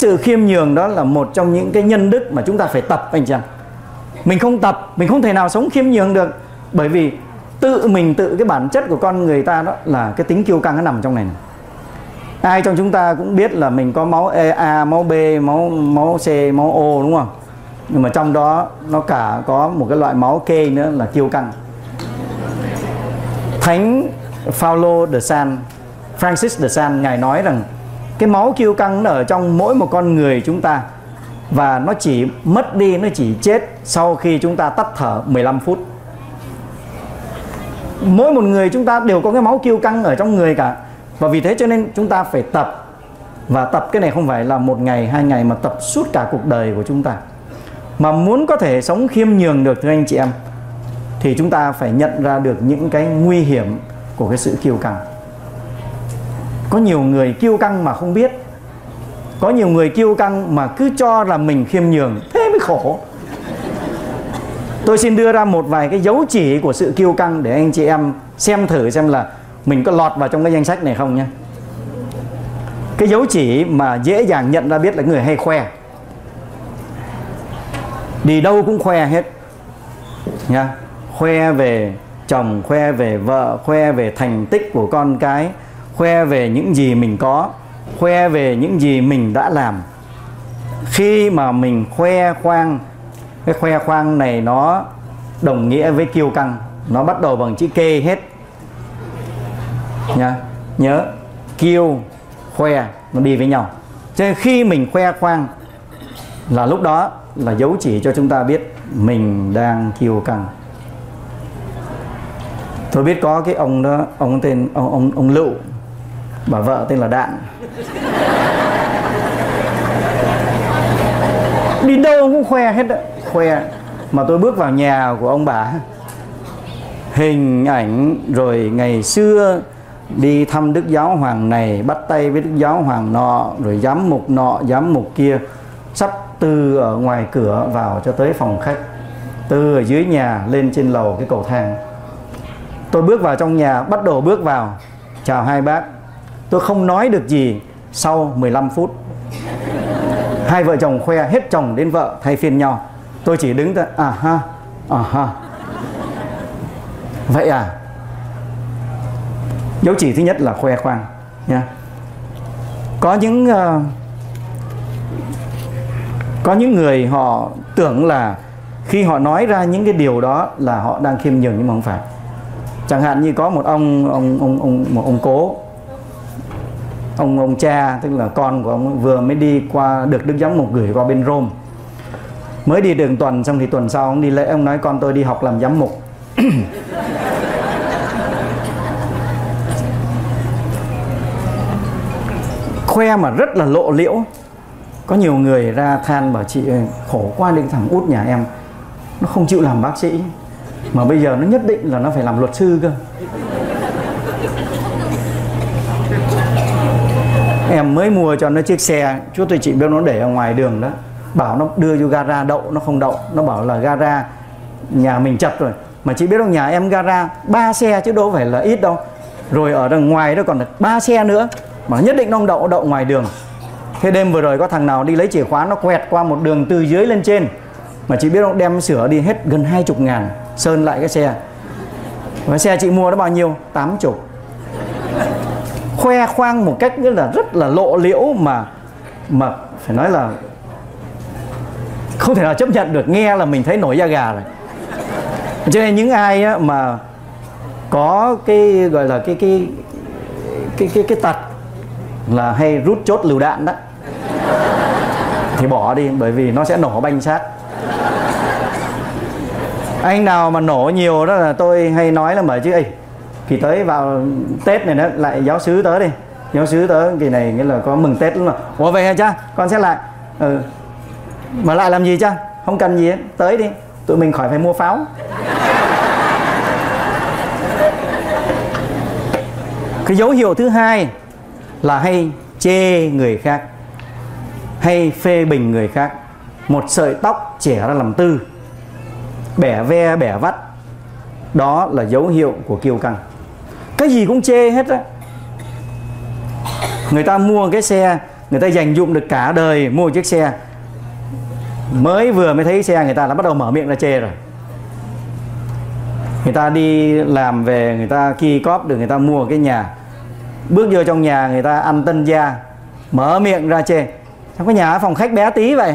Sự khiêm nhường đó là một trong những cái nhân đức mà chúng ta phải tập, anh chị em. Mình không tập, mình không thể nào sống khiêm nhường được. Bởi vì tự cái bản chất của con người ta đó là cái tính kiêu căng nó nằm trong này. Ai trong chúng ta cũng biết là mình có máu A, máu B, máu C, máu O, đúng không? Nhưng mà trong đó nó cả có một cái loại máu K nữa là kiêu căng. Thánh Phaolô de San, Francis de San, Ngài nói rằng cái máu kiêu căng nó ở trong mỗi một con người chúng ta, và nó chỉ mất đi, nó chỉ chết sau khi chúng ta tắt thở 15 phút. Mỗi một người chúng ta đều có cái máu kiêu căng ở trong người cả. Và vì thế cho nên chúng ta phải tập. Và tập cái này không phải là 1 ngày, 2 ngày, mà tập suốt cả cuộc đời của chúng ta. Mà muốn có thể sống khiêm nhường được, thưa anh chị em, thì chúng ta phải nhận ra được những cái nguy hiểm của cái sự kiêu căng. Có nhiều người kiêu căng mà không biết. Có nhiều người kiêu căng mà cứ cho là mình khiêm nhường, thế mới khổ. Tôi xin đưa ra một vài cái dấu chỉ của sự kiêu căng để anh chị em xem thử xem là mình có lọt vào trong cái danh sách này không nhé. Cái dấu chỉ mà dễ dàng nhận ra biết là người hay khoe. Đi đâu cũng khoe hết nha. Khoe về chồng, khoe về vợ, khoe về thành tích của con cái, khoe về những gì mình có, khoe về những gì mình đã làm. Khi mà mình khoe khoang, cái khoe khoang này nó đồng nghĩa với kiêu căng. Nó bắt đầu bằng chữ K hết nha. Nhớ, kiêu, khoe nó đi với nhau. Cho nên khi mình khoe khoang là lúc đó là dấu chỉ cho chúng ta biết mình đang kiêu căng. Tôi biết có cái ông đó, ông tên ông Lựu, bà vợ tên là Đạn. Đi đâu cũng khoe hết đó, khoe. Mà tôi bước vào nhà của ông bà, hình ảnh rồi ngày xưa đi thăm Đức Giáo Hoàng này, bắt tay với Đức Giáo Hoàng nọ, rồi giám mục nọ, giám mục kia, sắp từ ở ngoài cửa vào cho tới phòng khách, từ ở dưới nhà lên trên lầu cái cầu thang. Tôi bước vào trong nhà, bắt đầu bước vào, chào hai bác. Tôi không nói được gì. Sau 15 phút, hai vợ chồng khoe hết chồng đến vợ thay phiên nhau. Tôi chỉ đứng ra vậy à. Dấu chỉ thứ nhất là khoe khoang nha. Có những người họ tưởng là khi họ nói ra những cái điều đó là họ đang khiêm nhường, nhưng mà không phải. Chẳng hạn như có một ông cố, ông cha, tức là con của ông vừa mới đi qua, được Đức Giám mục gửi qua bên Rome. Mới đi được tuần, xong thì tuần sau ông đi lễ, ông nói con tôi đi học làm giám mục. Khoe mà rất là lộ liễu. Có nhiều người ra than bảo chị ơi, khổ quá đi, thằng út nhà em nó không chịu làm bác sĩ, mà bây giờ nó nhất định là nó phải làm luật sư cơ. Em mới mua cho nó chiếc xe, chú tôi chị biết nó để ở ngoài đường đó, bảo nó đưa vô gara đậu, nó không đậu. Nó bảo là gara nhà mình chật rồi. Mà chị biết không, nhà em gara 3 xe chứ đâu phải là ít đâu. Rồi ở đằng ngoài đó còn được 3 xe nữa, mà nhất định nó không đậu ngoài đường. Thế đêm vừa rồi có thằng nào đi lấy chìa khóa, nó quẹt qua một đường từ dưới lên trên. Mà chị biết không, đem sửa đi hết gần 20.000, sơn lại cái xe. Và xe chị mua nó bao nhiêu? 80. Khoe khoang một cách rất là lộ liễu, mà phải nói là không thể nào chấp nhận được. Nghe là mình thấy nổi da gà rồi. Cho nên những ai mà có cái gọi là cái tật là hay rút chốt lựu đạn đó thì bỏ đi, bởi vì nó sẽ nổ banh xác. Anh nào mà nổ nhiều đó là tôi hay nói là mở chứ ê, kỳ tới vào Tết này đó, lại giáo xứ tới đi. Giáo xứ tới kỳ này nghĩa là có mừng Tết luôn rồi. Ủa vậy hả cha? Con sẽ lại. Mà lại làm gì cha? Không cần gì hết, tới đi, tụi mình khỏi phải mua pháo. Cái dấu hiệu thứ hai là hay chê người khác, hay phê bình người khác. Một sợi tóc chẻ ra làm tư, bẻ ve bẻ vắt, đó là dấu hiệu của kiêu căng. Cái gì cũng chê hết á. Người ta mua cái xe người ta dành dụm được cả đời mua một chiếc xe, mới thấy xe người ta đã bắt đầu mở miệng ra chê rồi. Người ta đi làm về, người ta ki cóp được, người ta mua cái nhà, bước vô trong nhà người ta ăn tân gia, mở miệng ra chê. Sao có nhà phòng khách bé tí vậy?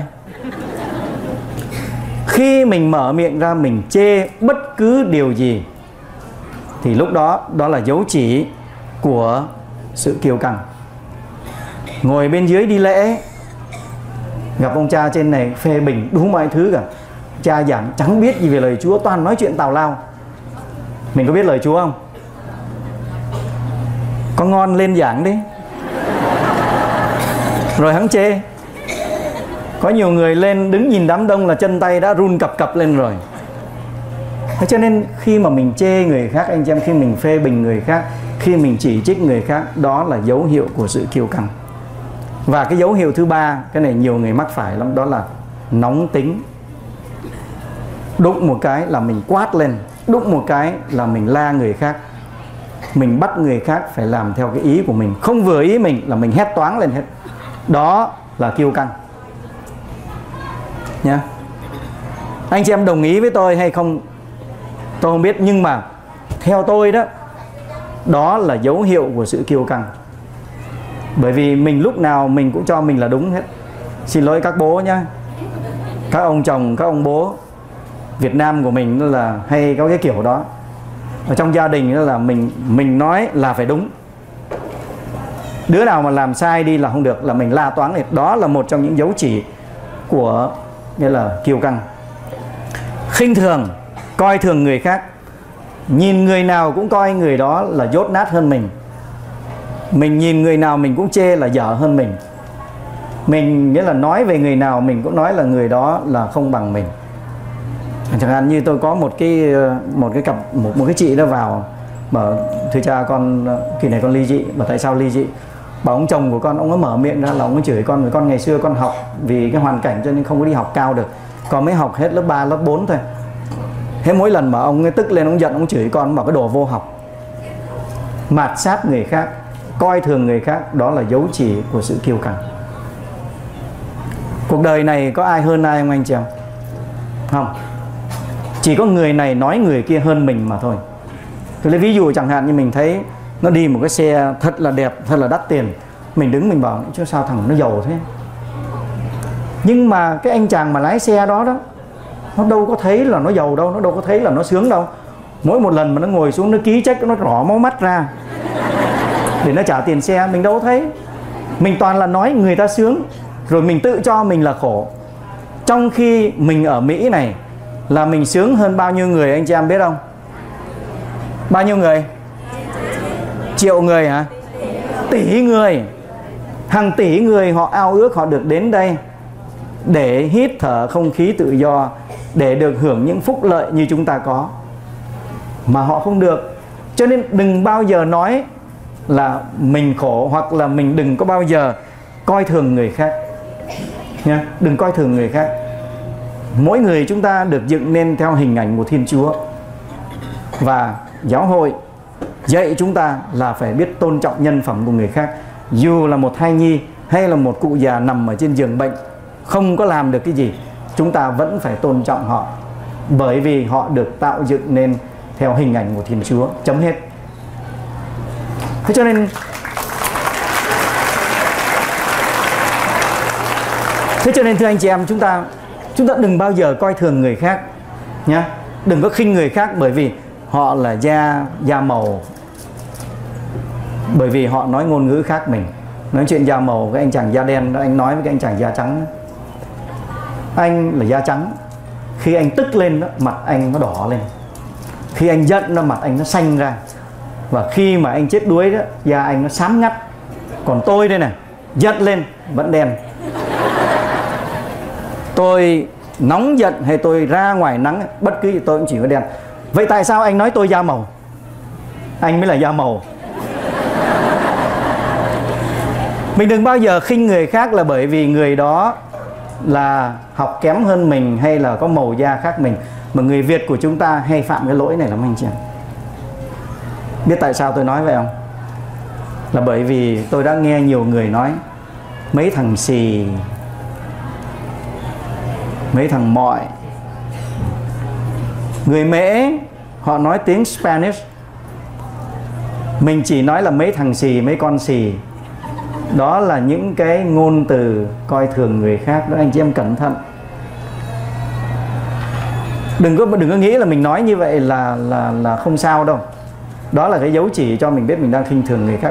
Khi mình mở miệng ra mình chê bất cứ điều gì thì lúc đó là dấu chỉ của sự kiêu căng. Ngồi bên dưới đi lễ, gặp ông cha trên này phê bình đủ mọi thứ cả, cha giảng chẳng biết gì về lời Chúa, toàn nói chuyện tào lao. Mình có biết lời Chúa không? Có ngon lên giảng đi. Rồi hắn chê. Có nhiều người lên đứng nhìn đám đông là chân tay đã run cập cập lên rồi. Thế cho nên khi mà mình chê người khác, anh chị em, khi mình phê bình người khác, khi mình chỉ trích người khác, đó là dấu hiệu của sự kiêu căng. Và cái dấu hiệu thứ ba, cái này nhiều người mắc phải lắm, đó là nóng tính. Đụng một cái là mình quát lên, đụng một cái là mình la người khác, mình bắt người khác phải làm theo cái ý của mình, không vừa ý mình là mình hét toáng lên hết. Đó là kiêu căng nha. Anh chị em đồng ý với tôi hay không tôi không biết, nhưng mà theo tôi đó, đó là dấu hiệu của sự kiêu căng. Bởi vì mình lúc nào mình cũng cho mình là đúng hết. Xin lỗi các bố nhá, các ông chồng, các ông bố Việt Nam của mình là hay có cái kiểu đó. Ở trong gia đình là mình nói là phải đúng. Đứa nào mà làm sai đi là không được, là mình la toáng liệt. Đó là một trong những dấu chỉ của nghĩa là kiêu căng. Khinh thường, coi thường người khác. Nhìn người nào cũng coi người đó là dốt nát hơn mình. Mình nhìn người nào mình cũng chê là dở hơn mình. Mình nghĩa là nói về người nào mình cũng nói là người đó là không bằng mình. Chẳng hạn như tôi có một cái chị đó vào bảo thưa cha con kỳ này con ly dị. Bảo tại sao ly dị? Bảo ông chồng của con, ông có mở miệng ra là ông có chửi con ngày xưa con học vì cái hoàn cảnh cho nên không có đi học cao được, con mới học hết lớp 3, lớp 4 thôi. Thế mỗi lần mà ông ấy tức lên, ông giận, ông chửi con, bảo cái đồ vô học. Mạt sát người khác, coi thường người khác, đó là dấu chỉ của sự kiêu căng. Cuộc đời này có ai hơn ai không anh chị em? Không. Chỉ có người này nói người kia hơn mình mà thôi. Tôi lấy ví dụ chẳng hạn như mình thấy nó đi một cái xe thật là đẹp, thật là đắt tiền, mình đứng mình bảo chứ sao thằng nó giàu thế. Nhưng mà cái anh chàng mà lái xe đó nó đâu có thấy là nó giàu đâu, nó đâu có thấy là nó sướng đâu. Mỗi một lần mà nó ngồi xuống nó ký check, nó rỏ máu mắt ra để nó trả tiền xe, mình đâu có thấy. Mình toàn là nói người ta sướng, rồi mình tự cho mình là khổ. Trong khi mình ở Mỹ này là mình sướng hơn bao nhiêu người anh chị em biết không? Bao nhiêu người? Triệu người hả? Tỷ người. Hàng tỷ người họ ao ước họ được đến đây để hít thở không khí tự do, để được hưởng những phúc lợi như chúng ta có, mà họ không được. Cho nên đừng bao giờ nói là mình khổ, hoặc là mình đừng có bao giờ coi thường người khác nha. Đừng coi thường người khác. Mỗi người chúng ta được dựng nên theo hình ảnh của Thiên Chúa, và giáo hội dạy chúng ta là phải biết tôn trọng nhân phẩm của người khác. Dù là một thai nhi hay là một cụ già nằm ở trên giường bệnh, không có làm được cái gì, chúng ta vẫn phải tôn trọng họ, bởi vì họ được tạo dựng nên theo hình ảnh của Thiên Chúa. Chấm hết. Thế cho nên thưa anh chị em, chúng ta đừng bao giờ coi thường người khác nhá. Đừng có khinh người khác bởi vì họ là da màu, bởi vì họ nói ngôn ngữ khác mình. Nói chuyện da màu, cái anh chàng da đen đó, anh nói với cái anh chàng da trắng đó. Anh là da trắng, khi anh tức lên đó, mặt anh nó đỏ lên. Khi anh giận đó, mặt anh nó xanh ra. Và khi mà anh chết đuối đó, da anh nó xám ngắt. Còn tôi đây này, giận lên vẫn đen. Tôi nóng giận hay tôi ra ngoài nắng, bất cứ gì tôi cũng chỉ có đen. Vậy tại sao anh nói tôi da màu? Anh mới là da màu. Mình đừng bao giờ khinh người khác là bởi vì người đó là học kém hơn mình hay là có màu da khác mình. Mà người Việt của chúng ta hay phạm cái lỗi này lắm anh chị em. Biết tại sao tôi nói vậy không? Là bởi vì tôi đã nghe nhiều người nói mấy thằng xì, mấy thằng mọi. Người Mễ họ nói tiếng Spanish, mình chỉ nói là mấy thằng xì, mấy con xì. Đó là những cái ngôn từ coi thường người khác đó, anh chị em cẩn thận. Đừng có nghĩ là mình nói như vậy là không sao đâu. Đó là cái dấu chỉ cho mình biết mình đang khinh thường người khác.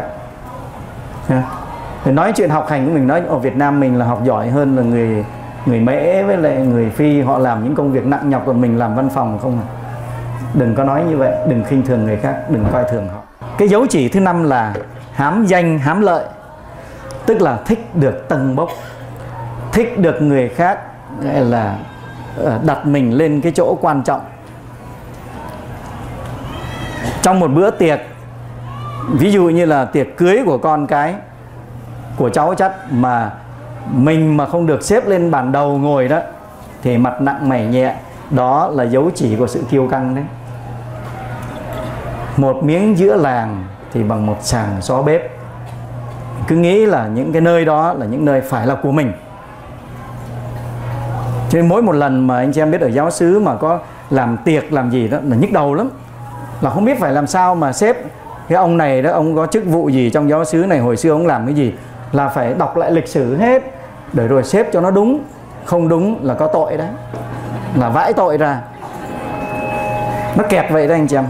Mình nói chuyện học hành của mình, nói ở Việt Nam mình là học giỏi hơn là người Mễ với lại người Phi, họ làm những công việc nặng nhọc còn mình làm văn phòng không à. Đừng có nói như vậy, đừng khinh thường người khác, đừng coi thường họ. Cái dấu chỉ thứ 5 là hám danh hám lợi, tức là thích được tâng bốc, thích được người khác là đặt mình lên cái chỗ quan trọng. Trong một bữa tiệc, ví dụ như là tiệc cưới của con cái, của cháu chắt, mà mình mà không được xếp lên bàn đầu ngồi đó thì mặt nặng mày nhẹ, đó là dấu chỉ của sự kiêu căng đấy. Một miếng giữa làng thì bằng một sàng xó bếp. Cứ nghĩ là những cái nơi đó là những nơi phải là của mình. Cho nên mỗi một lần mà anh chị em biết ở giáo xứ mà có làm tiệc làm gì đó là nhức đầu lắm, là không biết phải làm sao mà xếp cái ông này đó, ông có chức vụ gì trong giáo xứ này, hồi xưa ông làm cái gì, là phải đọc lại lịch sử hết để rồi xếp cho nó đúng. Không đúng là có tội đấy, là vãi tội ra. Nó kẹt vậy đó anh chị em.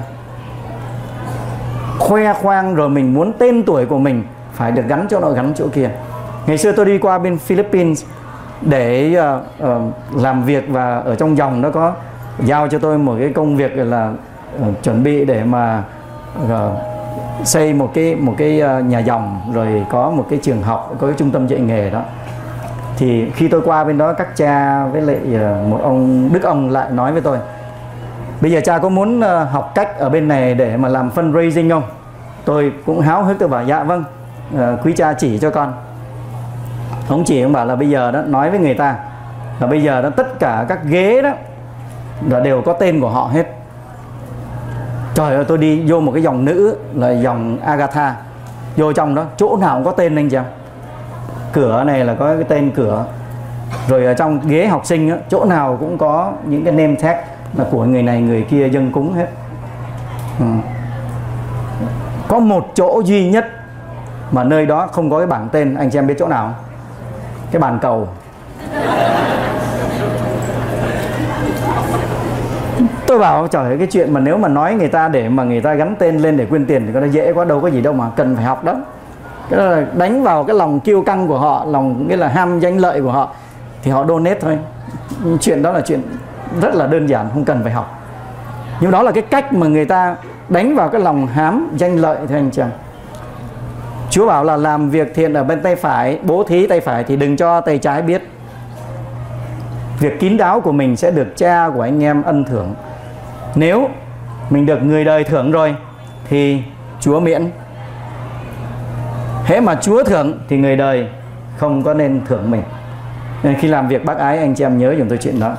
Khoe khoang rồi mình muốn tên tuổi của mình phải được gắn chỗ nọ gắn chỗ kia. Ngày xưa tôi đi qua bên Philippines để làm việc, và ở trong dòng nó có giao cho tôi một cái công việc là chuẩn bị để mà xây một cái nhà dòng, rồi có một cái trường học, có cái trung tâm dạy nghề đó. Thì khi tôi qua bên đó, các cha với lại một ông đức ông lại nói với tôi: bây giờ cha có muốn học cách ở bên này để mà làm fundraising không? Tôi cũng háo hức, tôi bảo dạ vâng, quý cha chỉ cho con. Ông chỉ, ông bảo là bây giờ đó, nói với người ta là bây giờ đó tất cả các ghế đó là đều có tên của họ hết. Trời ơi, tôi đi vô một cái dòng nữ là dòng Agatha, vô trong đó chỗ nào cũng có tên anh chị em. Cửa này là có cái tên cửa, rồi ở trong ghế học sinh đó, chỗ nào cũng có những cái name tag là của người này người kia dâng cúng hết. Có một chỗ duy nhất mà nơi đó không có cái bảng tên, anh chị em biết chỗ nào không? Cái bàn cầu. Tôi bảo trời ơi, cái chuyện mà nếu mà nói người ta để mà người ta gắn tên lên để quyên tiền thì nó dễ quá, đâu có gì đâu mà cần phải học đó. Cái đó là đánh vào cái lòng kiêu căng của họ, lòng nghĩa là ham danh lợi của họ, thì họ donate thôi. Chuyện đó là chuyện rất là đơn giản, không cần phải học. Nhưng đó là cái cách mà người ta đánh vào cái lòng hám danh lợi thôi anh chị em. Chúa bảo là làm việc thiện ở bên tay phải, bố thí tay phải thì đừng cho tay trái biết. Việc kín đáo của mình sẽ được cha của anh em ân thưởng. Nếu mình được người đời thưởng rồi thì Chúa miễn. Hễ mà Chúa thưởng thì người đời không có nên thưởng mình. Nên khi làm việc bác ái, anh chị em nhớ dùm tôi chuyện đó.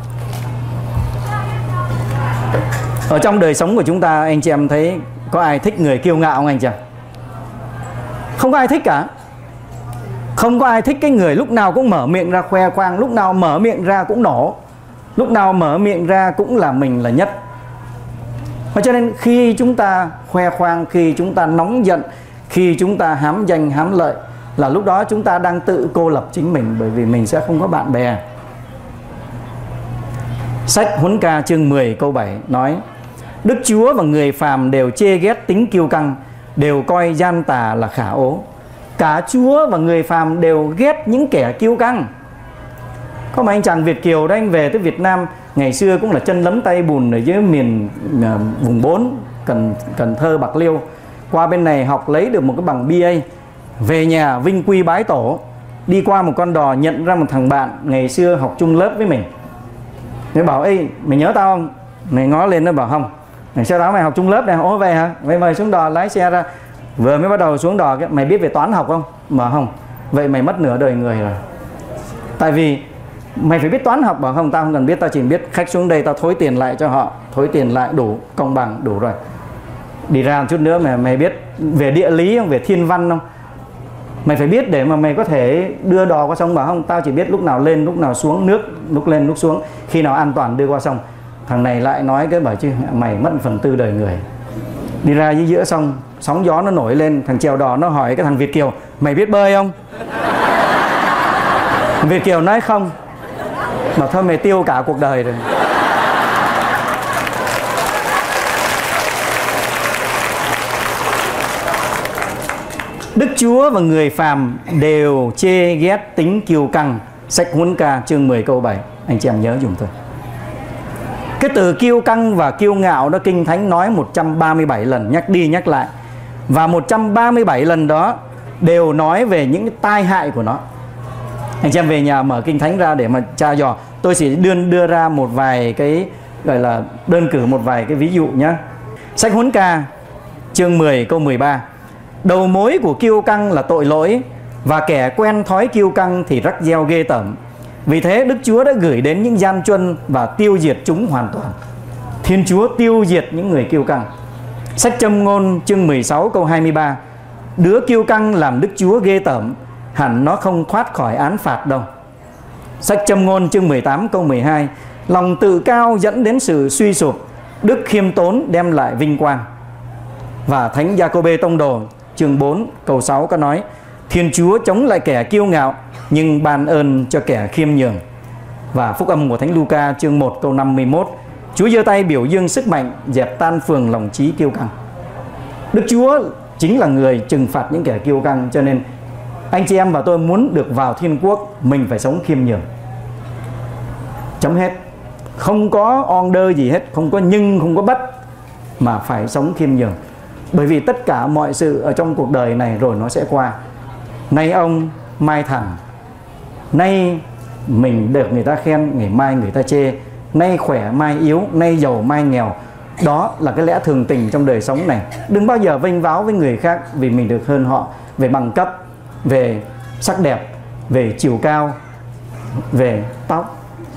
Ở trong đời sống của chúng ta, anh chị em thấy có ai thích người kiêu ngạo không anh chị em? Không có ai thích cả. Không có ai thích cái người lúc nào cũng mở miệng ra khoe khoang, lúc nào mở miệng ra cũng nổ, lúc nào mở miệng ra cũng là mình là nhất. Và cho nên khi chúng ta khoe khoang, khi chúng ta nóng giận, khi chúng ta hám danh hám lợi, là lúc đó chúng ta đang tự cô lập chính mình, bởi vì mình sẽ không có bạn bè. Sách Huấn Ca chương 10 câu 7 nói: Đức Chúa và người phàm đều chê ghét tính kiêu căng, đều coi gian tà là khả ố. Cả Chúa và người phàm đều ghét những kẻ kiêu căng. Có mà anh chàng Việt kiều đó, anh về tới Việt Nam, ngày xưa cũng là chân lấm tay bùn ở dưới miền vùng 4, Cần Thơ, Bạc Liêu. Qua bên này học lấy được một cái bằng BA, về nhà vinh quy bái tổ. Đi qua một con đò nhận ra một thằng bạn ngày xưa học chung lớp với mình. Nó bảo: ê, mày nhớ tao không? Mày ngó lên, nó bảo: không. Mày sau đó mày học chung lớp này. Ồ vậy hả? Vậy mời xuống đò, lái xe ra. Vừa mới bắt đầu xuống đò, mày biết về toán học không? Mà không. Vậy mày mất nửa đời người rồi. Tại vì mày phải biết toán học. Bảo: không, tao không cần biết, tao chỉ biết khách xuống đây tao thối tiền lại cho họ, thối tiền lại đủ, công bằng, đủ rồi. Đi ra một chút nữa mày biết về địa lý không, về thiên văn không? Mày phải biết để mà mày có thể đưa đò qua sông. Bảo không, tao chỉ biết lúc nào lên lúc nào xuống, nước lúc lên lúc xuống, khi nào an toàn đưa qua sông. Thằng này lại nói cái bảo chứ mày mất 1/4 đời người. Đi ra dưới giữa sông, sóng gió nó nổi lên, thằng chèo đò nó hỏi cái thằng Việt kiều: mày biết bơi không? Việt kiều nói không. Mà thôi mày tiêu cả cuộc đời rồi. Đức Chúa và người phàm đều chê ghét tính kiêu căng. Sách Huấn Ca chương 10 câu 7. Anh chị em nhớ dùm tôi. Cái từ kiêu căng và kiêu ngạo đó Kinh Thánh nói 137 lần, nhắc đi nhắc lại. Và 137 lần đó đều nói về những tai hại của nó. Anh chị em về nhà mở Kinh Thánh ra để mà tra dò. Tôi chỉ đưa ra một vài cái gọi là đơn cử một vài cái ví dụ nhé. Sách Huấn Ca chương 10 câu 13. Đầu mối của kiêu căng là tội lỗi, và kẻ quen thói kiêu căng thì rắc reo ghê tởm. Vì thế Đức Chúa đã gửi đến những gian truân và tiêu diệt chúng hoàn toàn. Thiên Chúa tiêu diệt những người kiêu căng. Sách Châm Ngôn chương 16 câu 23. Đứa kiêu căng làm Đức Chúa ghê tởm, hẳn nó không thoát khỏi án phạt đâu. Sách Châm Ngôn chương 18 câu 12. Lòng tự cao dẫn đến sự suy sụp, đức khiêm tốn đem lại vinh quang. Và Thánh Gia-cô-bê Tông Đồ chương 4 câu 6 có nói: Thiên Chúa chống lại kẻ kiêu ngạo, nhưng ban ơn cho kẻ khiêm nhường. Và Phúc âm của Thánh Luca chương 1 câu 51. Chúa giơ tay biểu dương sức mạnh, dẹp tan phường lòng trí kiêu căng. Đức Chúa chính là người trừng phạt những kẻ kiêu căng. Cho nên anh chị em và tôi muốn được vào thiên quốc, mình phải sống khiêm nhường. Chấm hết. Không có order gì hết, không có nhưng, không có bất, mà phải sống khiêm nhường. Bởi vì tất cả mọi sự ở trong cuộc đời này rồi nó sẽ qua. Nay ông, mai thằng. Nay mình được người ta khen, ngày mai người ta chê. Nay khỏe, mai yếu. Nay giàu, mai nghèo. Đó là cái lẽ thường tình trong đời sống này. Đừng bao giờ vênh váo với người khác vì mình được hơn họ về bằng cấp, về sắc đẹp, về chiều cao, về tóc.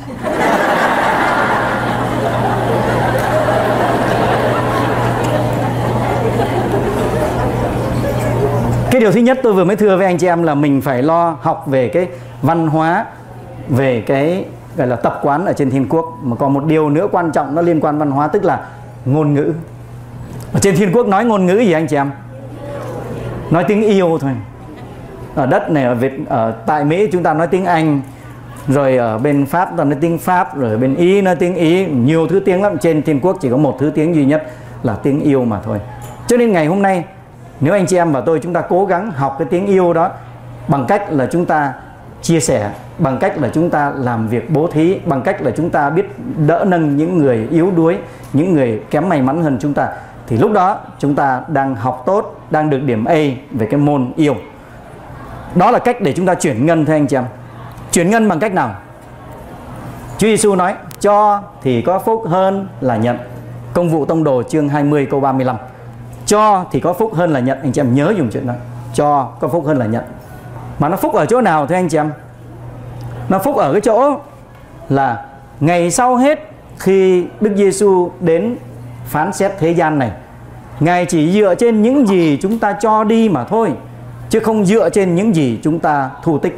Cái điều thứ nhất tôi vừa mới thưa với anh chị em là mình phải lo học về cái văn hóa, về cái gọi là tập quán ở trên thiên quốc. Mà còn một điều nữa quan trọng nó liên quan văn hóa, tức là ngôn ngữ. Ở trên thiên quốc nói ngôn ngữ gì anh chị em? Nói tiếng yêu thôi. Ở đất này, ở tại Mỹ chúng ta nói tiếng Anh, rồi ở bên Pháp chúng ta nói tiếng Pháp, rồi ở bên Ý nói tiếng Ý, nhiều thứ tiếng lắm. Trên thiên quốc chỉ có một thứ tiếng duy nhất là tiếng yêu mà thôi. Cho nên ngày hôm nay nếu anh chị em và tôi chúng ta cố gắng học cái tiếng yêu đó bằng cách là chúng ta chia sẻ, bằng cách là chúng ta làm việc bố thí, bằng cách là chúng ta biết đỡ nâng những người yếu đuối, những người kém may mắn hơn chúng ta, thì lúc đó chúng ta đang học tốt, đang được điểm A về cái môn yêu. Đó là cách để chúng ta chuyển ngân thưa anh chị em. Chuyển ngân bằng cách nào? Chúa Giêsu nói cho thì có phúc hơn là nhận. Công vụ Tông Đồ chương 20 câu 35. Cho thì có phúc hơn là nhận. Anh chị em nhớ dùng chuyện đó. Cho có phúc hơn là nhận. Mà nó phúc ở chỗ nào thưa anh chị em? Nó phúc ở cái chỗ là ngày sau hết khi Đức Giêsu đến phán xét thế gian này, Ngài chỉ dựa trên những gì chúng ta cho đi mà thôi, chứ không dựa trên những gì chúng ta thu tích.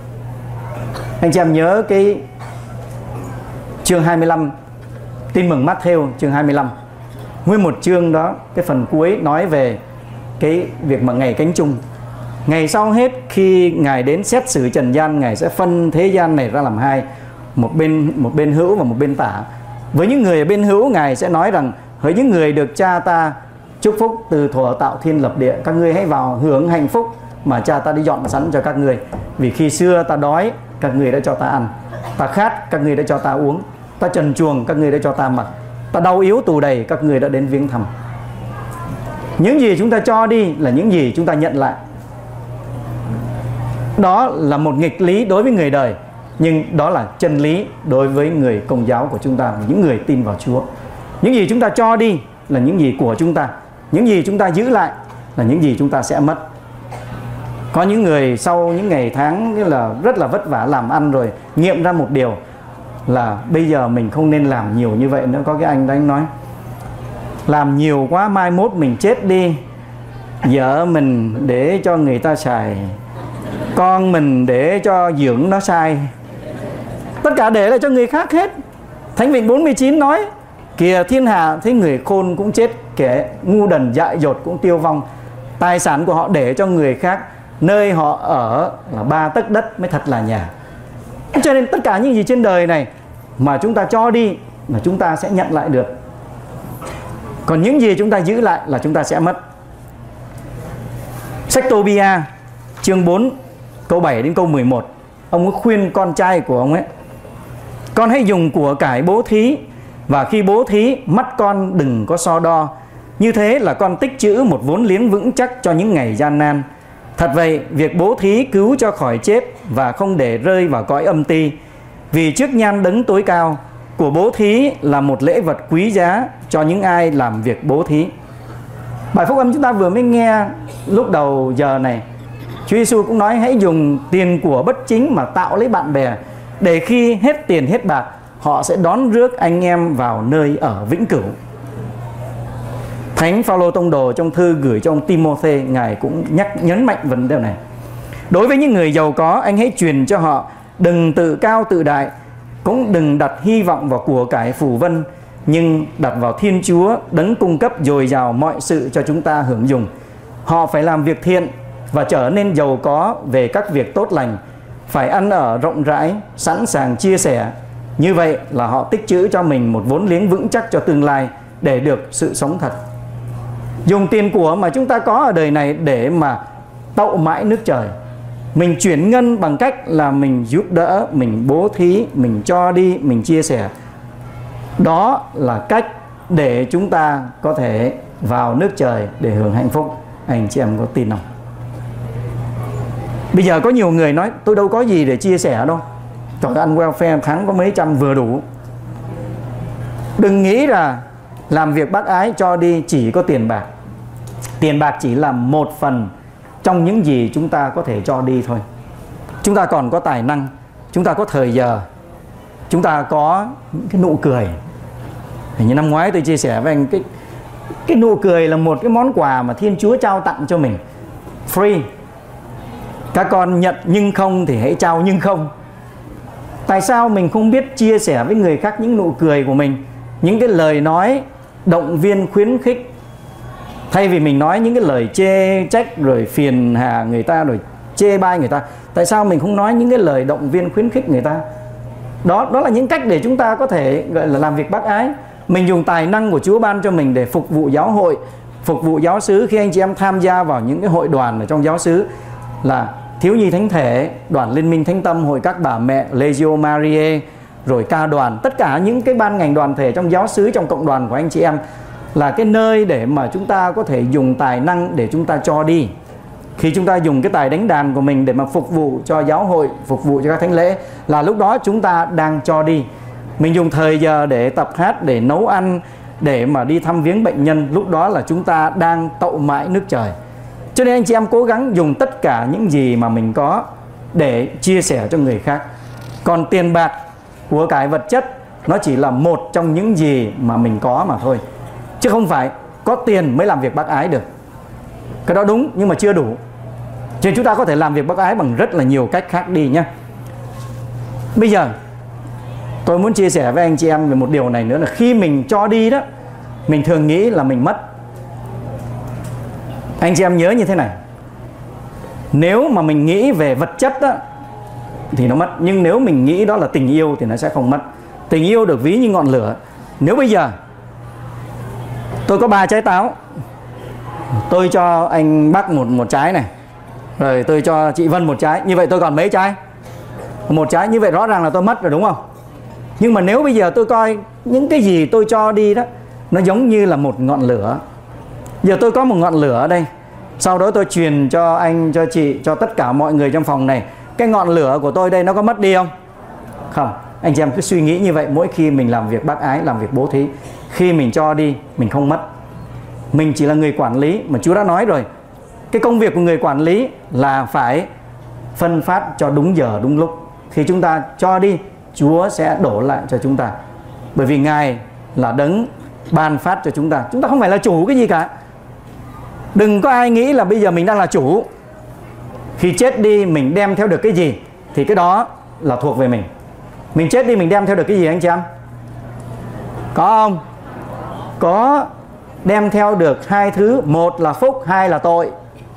Anh chị em nhớ cái chương 25 Tin mừng Matthew chương 25. Nguyên một chương đó, cái phần cuối nói về cái việc mà ngày cánh chung. Ngày sau hết khi Ngài đến xét xử trần gian, Ngài sẽ phân thế gian này ra làm hai, một bên hữu và một bên tả. Với những người ở bên hữu, Ngài sẽ nói rằng: hỡi những người được Cha ta chúc phúc từ thuở tạo thiên lập địa, các ngươi hãy vào hưởng hạnh phúc mà Cha ta đã dọn sẵn cho các ngươi. Vì khi xưa ta đói, các ngươi đã cho ta ăn, ta khát, các ngươi đã cho ta uống, ta trần truồng, các ngươi đã cho ta mặc, ta đau yếu tù đầy, các ngươi đã đến viếng thăm. Những gì chúng ta cho đi là những gì chúng ta nhận lại. Đó là một nghịch lý đối với người đời, nhưng đó là chân lý đối với người Công giáo của chúng ta, những người tin vào Chúa. Những gì chúng ta cho đi là những gì của chúng ta, những gì chúng ta giữ lại là những gì chúng ta sẽ mất. Có những người sau những ngày tháng là rất là vất vả làm ăn rồi nghiệm ra một điều là bây giờ mình không nên làm nhiều như vậy nữa. Có cái anh đó anh nói: làm nhiều quá mai mốt mình chết đi, vợ mình để cho người ta xài, con mình để cho dưỡng nó sai. Tất cả để lại cho người khác hết. Thánh Vịnh 49 nói: kìa thiên hạ thấy người khôn cũng chết, kẻ ngu đần dại dột cũng tiêu vong. Tài sản của họ để cho người khác, nơi họ ở là 3 tấc đất mới thật là nhà. Cho nên tất cả những gì trên đời này mà chúng ta cho đi là chúng ta sẽ nhận lại được. Còn những gì chúng ta giữ lại là chúng ta sẽ mất. Sách Tobia chương 4 câu 7 đến câu 11, ông ấy khuyên con trai của ông ấy: con hãy dùng của cải bố thí, và khi bố thí, mắt con đừng có so đo. Như thế là con tích trữ một vốn liếng vững chắc cho những ngày gian nan. Thật vậy, việc bố thí cứu cho khỏi chết và không để rơi vào cõi âm ti. Vì trước nhan đấng tối cao, của bố thí là một lễ vật quý giá cho những ai làm việc bố thí. Bài phúc âm chúng ta vừa mới nghe lúc đầu giờ này, Chúa Giêsu cũng nói: hãy dùng tiền của bất chính mà tạo lấy bạn bè, để khi hết tiền hết bạc, họ sẽ đón rước anh em vào nơi ở vĩnh cửu. Thánh Phaolô tông đồ trong thư gửi cho ông Timôthê, ngài cũng nhấn mạnh vấn đề này. Đối với những người giàu có, anh hãy truyền cho họ: đừng tự cao tự đại, cũng đừng đặt hy vọng vào của cải phù vân, nhưng đặt vào Thiên Chúa, đấng cung cấp dồi dào mọi sự cho chúng ta hưởng dùng. Họ phải làm việc thiện và trở nên giàu có về các việc tốt lành, phải ăn ở rộng rãi, sẵn sàng chia sẻ. Như vậy là họ tích trữ cho mình một vốn liếng vững chắc cho tương lai, để được sự sống thật. Dùng tiền của mà chúng ta có ở đời này để mà tậu mãi nước trời. Mình chuyển ngân bằng cách là mình giúp đỡ, mình bố thí, mình cho đi, mình chia sẻ. Đó là cách để chúng ta có thể vào nước trời để hưởng hạnh phúc. Anh chị em có tin không? Bây giờ có nhiều người nói: tôi đâu có gì để chia sẻ đâu, trời, ăn welfare tháng có mấy trăm vừa đủ. Đừng nghĩ là làm việc bác ái cho đi chỉ có tiền bạc. Tiền bạc chỉ là một phần trong những gì chúng ta có thể cho đi thôi. Chúng ta còn có tài năng, chúng ta có thời giờ, chúng ta có những cái nụ cười. Hình như năm ngoái tôi chia sẻ với anh, cái nụ cười là một cái món quà mà Thiên Chúa trao tặng cho mình, free. Các con nhận nhưng không thì hãy trao nhưng không. Tại sao mình không biết chia sẻ với người khác những nụ cười của mình, những cái lời nói động viên khuyến khích, thay vì mình nói những cái lời chê trách rồi phiền hà người ta rồi chê bai người ta? Tại sao mình không nói những cái lời động viên khuyến khích người ta? Đó là những cách để chúng ta có thể gọi là làm việc bác ái. Mình dùng tài năng của Chúa ban cho mình để phục vụ giáo hội, phục vụ giáo xứ. Khi anh chị em tham gia vào những cái hội đoàn ở trong giáo xứ, là Thiếu nhi Thánh thể, đoàn Liên minh Thánh tâm, hội các bà mẹ, Legio Mariae, rồi ca đoàn, tất cả những cái ban ngành đoàn thể trong giáo xứ, trong cộng đoàn của anh chị em, là cái nơi để mà chúng ta có thể dùng tài năng để chúng ta cho đi. Khi chúng ta dùng cái tài đánh đàn của mình để mà phục vụ cho giáo hội, phục vụ cho các thánh lễ, là lúc đó chúng ta đang cho đi. Mình dùng thời giờ để tập hát, để nấu ăn, để mà đi thăm viếng bệnh nhân, lúc đó là chúng ta đang tậu mãi nước trời. Cho nên anh chị em cố gắng dùng tất cả những gì mà mình có để chia sẻ cho người khác. Còn tiền bạc, của cải vật chất, nó chỉ là một trong những gì mà mình có mà thôi, chứ không phải có tiền mới làm việc bác ái được. Cái đó đúng nhưng mà chưa đủ. Cho nên chúng ta có thể làm việc bác ái bằng rất là nhiều cách khác đi nhé. Bây giờ tôi muốn chia sẻ với anh chị em về một điều này nữa, là khi mình cho đi đó, mình thường nghĩ là mình mất. Anh chị em nhớ như thế này: nếu mà mình nghĩ về vật chất đó, thì nó mất. Nhưng nếu mình nghĩ đó là tình yêu thì nó sẽ không mất. Tình yêu được ví như ngọn lửa. Nếu bây giờ tôi có 3 trái táo, tôi cho anh Bắc một trái này, rồi tôi cho chị Vân một trái, như vậy tôi còn mấy trái? Một trái. Như vậy rõ ràng là tôi mất rồi, đúng không? Nhưng mà nếu bây giờ tôi coi những cái gì tôi cho đi đó, nó giống như là một ngọn lửa. Giờ tôi có một ngọn lửa ở đây, sau đó tôi truyền cho anh, cho chị, cho tất cả mọi người trong phòng này. Cái ngọn lửa của tôi đây nó có mất đi không? Không. Anh chị em cứ suy nghĩ như vậy mỗi khi mình làm việc bác ái, làm việc bố thí. Khi mình cho đi, mình không mất. Mình chỉ là người quản lý, mà Chúa đã nói rồi, cái công việc của người quản lý là phải phân phát cho đúng giờ, đúng lúc. Khi chúng ta cho đi, Chúa sẽ đổ lại cho chúng ta. Bởi vì Ngài là đấng ban phát cho chúng ta. Chúng ta không phải là chủ cái gì cả. Đừng có ai nghĩ là bây giờ mình đang là chủ. Khi chết đi mình đem theo được cái gì thì cái đó là thuộc về mình. Mình chết đi mình đem theo được cái gì anh chị em? Có không? Có, đem theo được hai thứ. Một là phúc, hai là tội.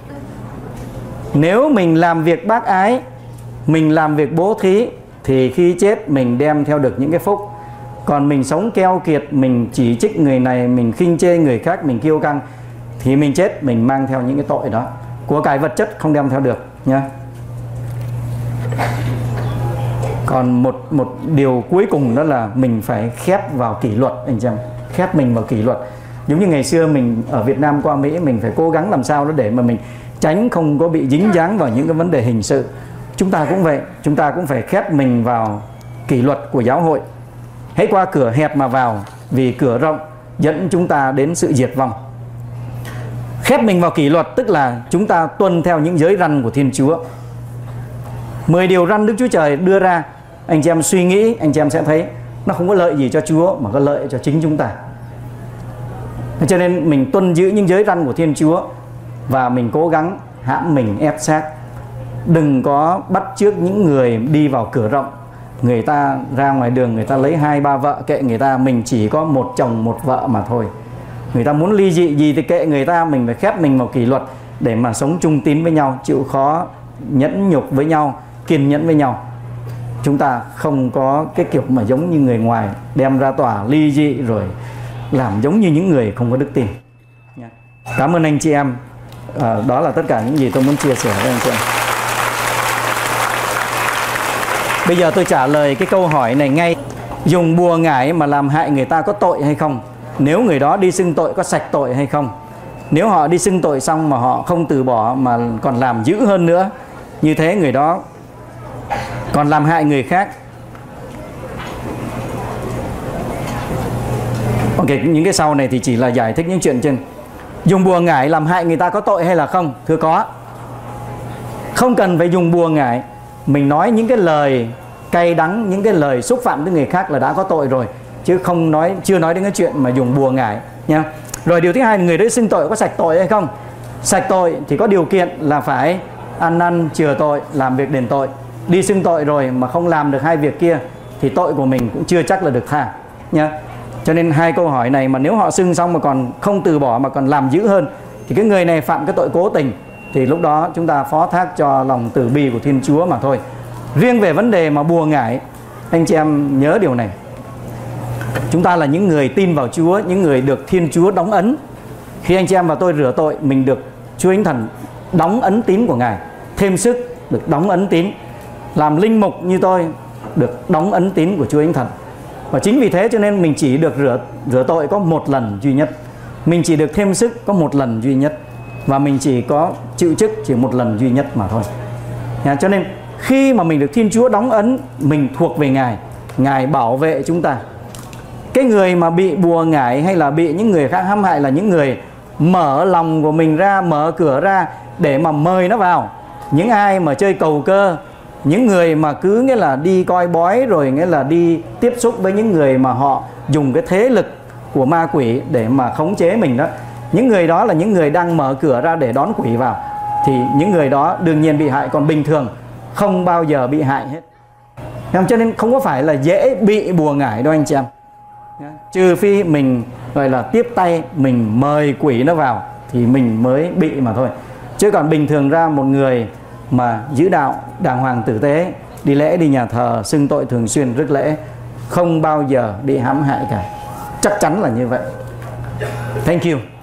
Nếu mình làm việc bác ái, mình làm việc bố thí, thì khi chết mình đem theo được những cái phúc. Còn mình sống keo kiệt, mình chỉ trích người này, mình khinh chê người khác, mình kiêu căng, thì mình chết mình mang theo những cái tội đó. Của cải vật chất không đem theo được nha. Còn một điều cuối cùng đó là mình phải khép vào kỷ luật anh chị em. Khép mình vào kỷ luật. Giống như ngày xưa mình ở Việt Nam qua Mỹ, mình phải cố gắng làm sao đó để mà mình tránh không có bị dính dáng vào những cái vấn đề hình sự. Chúng ta cũng vậy, chúng ta cũng phải khép mình vào kỷ luật của giáo hội. Hãy qua cửa hẹp mà vào, vì cửa rộng dẫn chúng ta đến sự diệt vong. Khép mình vào kỷ luật tức là chúng ta tuân theo những giới răn của Thiên Chúa. 10 điều răn Đức Chúa Trời đưa ra, anh chị em suy nghĩ, anh chị em sẽ thấy nó không có lợi gì cho Chúa mà có lợi cho chính chúng ta. Cho nên mình tuân giữ những giới răn của Thiên Chúa và mình cố gắng hãm mình ép xác. Đừng có bắt chước những người đi vào cửa rộng. Người ta ra ngoài đường, người ta lấy 2-3 vợ, kệ người ta, mình chỉ có một chồng một vợ mà thôi. Người ta muốn ly dị gì thì kệ người ta, mình phải khép mình vào kỷ luật để mà sống chung tín với nhau, chịu khó, nhẫn nhục với nhau, kiên nhẫn với nhau. Chúng ta không có cái kiểu mà giống như người ngoài đem ra tòa ly dị rồi làm giống như những người không có đức tin. Cảm ơn anh chị em. Đó là tất cả những gì tôi muốn chia sẻ với anh chị em. Bây giờ tôi trả lời cái câu hỏi này ngay. Dùng bùa ngải mà làm hại người ta có tội hay không? Nếu người đó đi xưng tội có sạch tội hay không? Nếu họ đi xưng tội xong mà họ không từ bỏ mà còn làm dữ hơn nữa, như thế người đó còn làm hại người khác. Ok, những cái sau này thì chỉ là giải thích những chuyện trên. Dùng bùa ngải làm hại người ta có tội hay là không? Thưa có. Không cần phải dùng bùa ngải. Mình nói những cái lời cay đắng, những cái lời xúc phạm tới người khác là đã có tội rồi, chứ chưa nói đến cái chuyện mà dùng bùa ngải nha. Rồi điều thứ hai là người đấy xưng tội có sạch tội hay không? Sạch tội thì có điều kiện là phải ăn năn chừa tội, làm việc đền tội. Đi xưng tội rồi mà không làm được hai việc kia thì tội của mình cũng chưa chắc là được tha nha. Cho nên hai câu hỏi này mà nếu họ xưng xong mà còn không từ bỏ mà còn làm dữ hơn thì cái người này phạm cái tội cố tình, thì lúc đó chúng ta phó thác cho lòng từ bi của Thiên Chúa mà thôi. Riêng về vấn đề mà bùa ngải, anh chị em nhớ điều này. Chúng ta là những người tin vào Chúa, những người được Thiên Chúa đóng ấn. Khi anh chị em và tôi rửa tội, mình được Chúa Thánh Thần đóng ấn tín của Ngài, thêm sức, được đóng ấn tín. Làm linh mục như tôi được đóng ấn tín của Chúa Thánh Thần. Và chính vì thế cho nên mình chỉ được rửa tội có một lần duy nhất. Mình chỉ được thêm sức có một lần duy nhất. Và mình chỉ có chịu chức chỉ một lần duy nhất mà thôi. Cho nên khi mà mình được Thiên Chúa đóng ấn, mình thuộc về Ngài, Ngài bảo vệ chúng ta. Cái người mà bị bùa ngải hay là bị những người khác hãm hại là những người mở lòng của mình ra, mở cửa ra để mà mời nó vào. Những ai mà chơi cầu cơ, những người mà cứ nghĩa là đi coi bói, rồi nghĩa là đi tiếp xúc với những người mà họ dùng cái thế lực của ma quỷ để mà khống chế mình đó. Những người đó là những người đang mở cửa ra để đón quỷ vào. Thì những người đó đương nhiên bị hại, còn bình thường không bao giờ bị hại hết. Cho nên không có phải là dễ bị bùa ngải đâu anh chị em. Trừ phi mình gọi là tiếp tay, mình mời quỷ nó vào thì mình mới bị mà thôi. Chứ còn bình thường ra một người mà giữ đạo, đàng hoàng tử tế, đi lễ, đi nhà thờ, xưng tội thường xuyên, rước lễ, không bao giờ bị hãm hại cả. Chắc chắn là như vậy. Thank you.